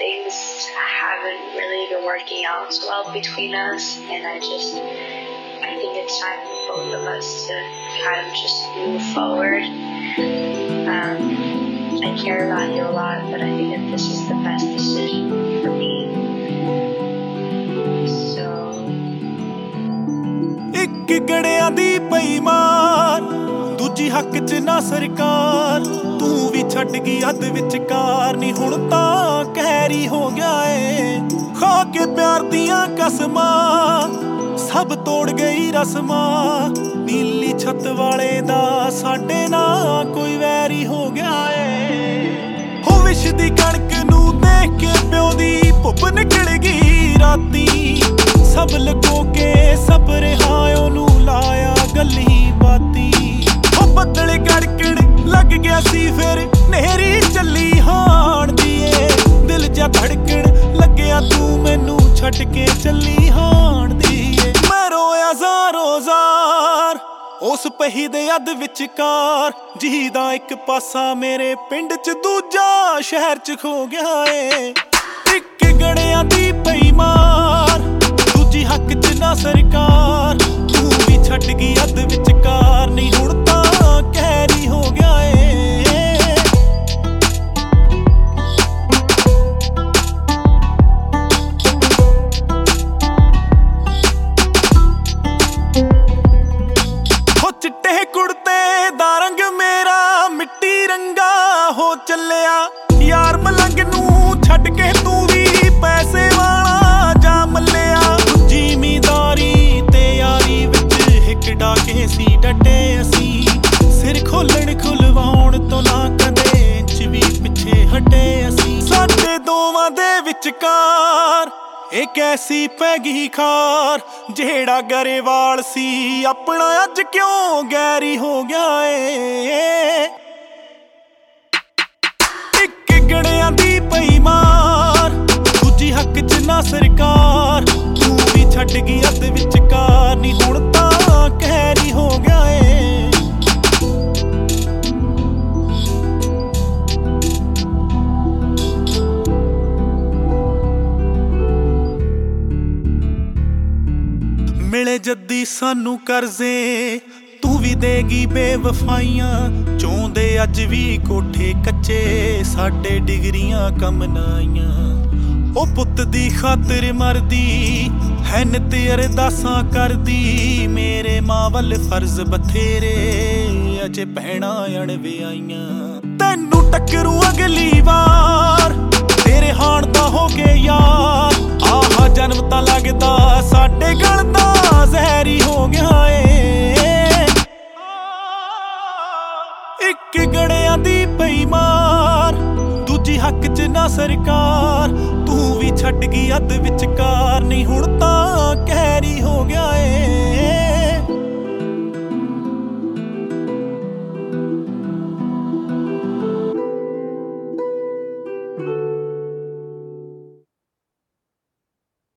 things haven't really been working out so well between us, and I think it's time for both of us to kind of just move forward. I care about you a lot, but I think that this is the best decision for me. So ਇੱਕ ਗੜਿਆਂ ਦੀ ਪਈ ਮਾਰ, ਦੂਜੀ ਹੱਕ 'ਚ ਨਾ ਸਰਕਾਰ। ਤੂੰ ਵੀ ਛੱਡ ਗਈ ਅੱਧ ਵਿਚਕਾਰ, ਨੀ ਹੁਣ ਤਾਂ ਕਹਿਰੀ ਹੋ ਗਿਆ ਏ। ਖਾ ਕੇ ਪਿਆਰ ਦੀਆਂ ਕਸਮਾਂ, ਸਭ ਤੋੜ ਗਈ ਰਸਮਾਂ। ਨੀਲੀ ਛੱਤ ਵਾਲੇ ਦਾ ਸਾਡੇ ਨਾਲ ਕੋਈ ਵੈਰੀ ਹੋ ਗਿਆ ਏ। ਹੋ ਵਿਸ਼ ਦੀ ਕਣਕ ਨੂੰ ਦੇਖ ਕੇ ਪਿਓ ਦੀ ਭੁੱਬ ਨਿਕਲ ਗਈ ਰਾਤੀ। ਸਭ ਲਗੋ ਕੇ ਸਭ ਰਿਹਾ ਉਹਨੂੰ ਲਾਇਆ ਗੱਲੀ ਬਾਤੀ। ਉਹ ਬੱਦਲ ਗੜਕਣ ਲੱਗ ਗਿਆ ਸੀ ਫਿਰ ਨਹਿਰੀ ਚੱਲੀ ਹਾਣ ਦੀ ਏ। ਦਿਲ ਜਾ ਧੜਕਣ ਲੱਗਿਆ ਤੂੰ ਮੈਨੂੰ ਛੱਡ ਕੇ ਚੱਲੀ ਹਾਣ ਦੀ ਏ। ਮੈਂ ਰੋਇਆ ਜ਼ਾਰੋ ਜ਼ਾਰ ਉਸ ਪਹੀ ਦੇ ਅੱਧ ਵਿਚਕਾਰ। ਜਿਹਦਾ ਇੱਕ ਪਾਸਾ ਮੇਰੇ ਪਿੰਡ 'ਚ ਦੂਜਾ ਸ਼ਹਿਰ 'ਚ ਖੋ ਗਿਆ ਏ। ਇੱਕ ਗੜਿਆਂ ਦੀ ਪਈ ਮਾਰ, ਦੂਜੀ ਹੱਕ 'ਚ ਨਾ ਸਰਕਾਰ। ਤੂੰ ਵੀ ਛੱਡ ਗਈ ਅੱਧ ਵਿਚਕਾਰ, ਨਹੀਂ ਹੁਣ ਤਾਂ ਕਹਿਰੀ ਹੋ ਗਿਆ ਏ। ਹੋ ਚਿੱਟੇ ਕੁੜਤੇ ਦਾ ਰੰਗ ਮੇਰਾ ਮਿੱਟੀ ਰੰਗਾ ਹੋ ਚੱਲਿਆ। ਯਾਰ ਮਲੰਗ ਨੂੰ ਛੱਡ ਕੇ ਤੂੰ ਵੀ ਪੈਸੇ ਵਾਲਾ ਜਾ ਮੱਲਿਆ। ਜ਼ਿਮੀਦਾਰੀ ਤੇ ਯਾਰੀ ਵਿੱਚ ਹਿੱਕ ਡਾਕੇ ਸੀ ਡਟੇ ਅਸੀਂ। ਸਿਰ ਖੋਲਣ ਖੁਲਵਾਉਣ ਤੋਂ ਨਾ ਕਦੇ ਇੰਚ ਵੀ ਪਿੱਛੇ ਹਟੇ ਅਸੀਂ। ਸਾਡੇ ਦੋਵਾਂ ਦੇ ਵਿਚਕਾਰ ਇੱਕ ਐਸੀ ਪੈ ਗਈ ਖਾਰ। ਜਿਹੜਾ ਗਰੇਵਾਲ ਸੀ ਆਪਣਾ ਅੱਜ ਕਿਉਂ ਗੈਰੀ ਹੋ ਗਿਆ ਏ। ਇੱਕ ਗੜਿਆਂ ਦੀ ਪਈ ਮਾਰ, ਦੂਜੀ ਹੱਕ 'ਚ ਨਾ ਸਰਕਾਰ। ਤੂੰ ਵੀ ਛੱਡ ਗਈ ਅੱਧ ਵਿਚਕਾਰ, ਨੀ ਹੁਣ ਤਾਂ ਕਹਿਰੀ ਹੋ ਗਿਆ ਏ। ਮਿਲੇ ਜੱਦੀ ਸਾਨੂੰ ਕਰਜ਼ੇ, ਤੂੰ ਵੀ ਦੇਗੀ ਬੇਵਫਾਈਆਂ। ਚਾਹੁੰਦੇ ਅੱਜ ਵੀ ਕੋਠੇ ਕੱਚੇ, ਸਾਡੇ ਡਿਗਰੀਆਂ ਕੰਮ ਨਾ ਆਈਆਂ। ਉਹ ਪੁੱਤ ਦੀ ਖਾਤਰ ਮਰਦੀ ਹੈਨ ਤੇ ਅਰਦਾਸਾਂ ਕਰਦੀ। ਮੇਰੇ ਮਾਂ ਵੱਲ ਫਰਜ਼ ਬਥੇਰੇ, ਅਜੇ ਭੈਣਾਂ ਅਣਵਿਆਈਆਂ। ਤੈਨੂੰ ਟੱਕਰੂ ਅਗਲੀ ਵਾਰ, ਤੇਰੇ ਹਾਣ ਦਾ ਹੋ ਕੇ ਯਾਰ। ਆਹ ਜਨਮ ਤਾਂ ਲੱਗਦਾ ਸਾਡੇ ਗਲ ਦਾ ਜ਼ਹਿਰੀ ਹੋ ਗਿਆ ਏ। ਇੱਕ ਗੜਿਆਂ ਦੀ ਪਈ ਮਾਰ, ਦੂਜੀ ਹੱਕ 'ਚ ਨਾ ਸਰਕਾਰ। ਤੂੰ ਵੀ ਛੱਡ ਗਈ ਅੱਧ ਵਿਚਕਾਰ, ਨਹੀਂ ਹੁਣ ਤਾਂ ਕਹਿਰੀ ਹੋ ਗਿਆ ਏ।